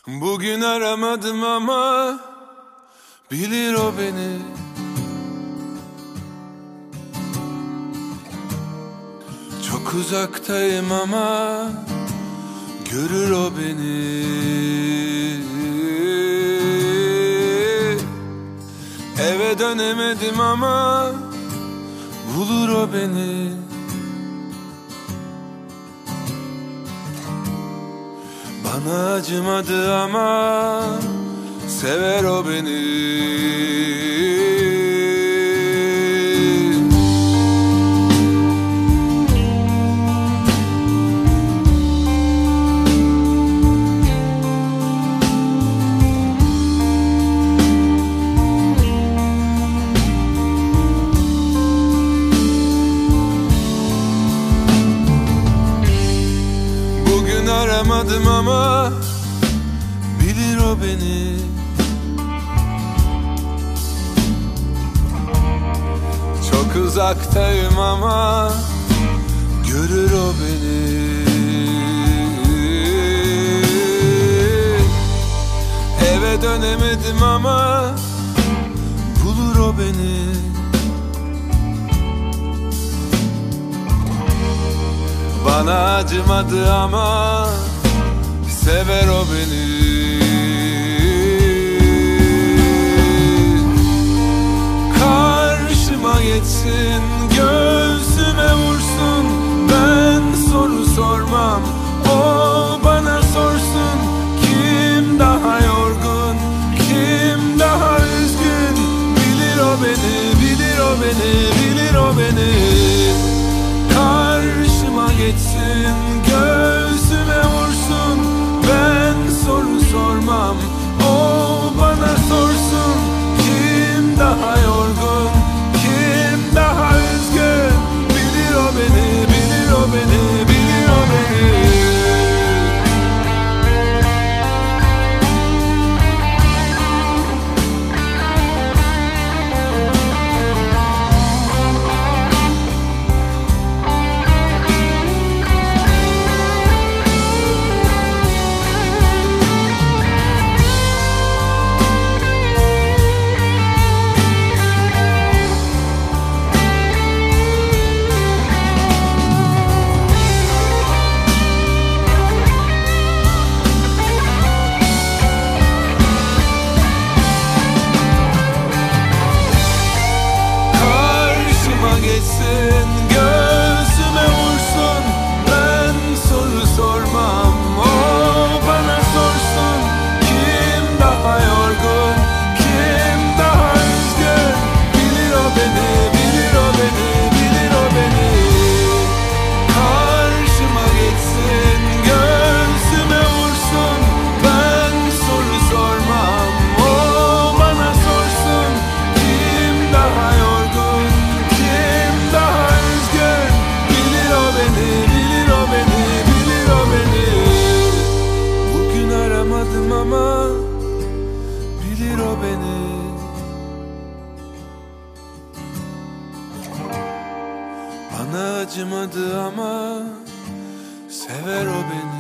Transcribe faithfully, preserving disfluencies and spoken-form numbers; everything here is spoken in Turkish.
Bugün aramadım ama bilir o beni. Çok uzaktayım ama görür o beni. Eve dönemedim ama bulur o beni. Bana acımadı ama sever o beni. Bugün aramadım ama bilir o beni. Çok uzaktayım ama görür o beni. Eve dönemedim ama bulur o beni. Bana acımadı ama sever o beni. Karşıma geçsin, göğsüme vursun, ben soru sormam, o bana sorsun. Kim daha yorgun, kim daha üzgün, bilir o beni, bilir o beni, bilir o beni. Karşıma geçsin, göğsüme vursun, ben soru sormam, o bana sorsun. Kim daha yorgun, kim daha üzgün, bilir o beni, bilir o beni, bilir o beni. Geçsin, göğsüme vursun, ben soru sormam, o bana sorsun. Kim daha yorgun, kim daha üzgün, bilir o beni, bilir o beni, bilir o beni. Karşıma geçsin, göğsüme vursun, ben soru sormam, o bana sorsun. Kim daha yorgun, daha üzgün, bilir o beni, bilir o beni, bilir o beni. Bugün aramadım ama bilir o beni. Bana acımadı ama sever o beni.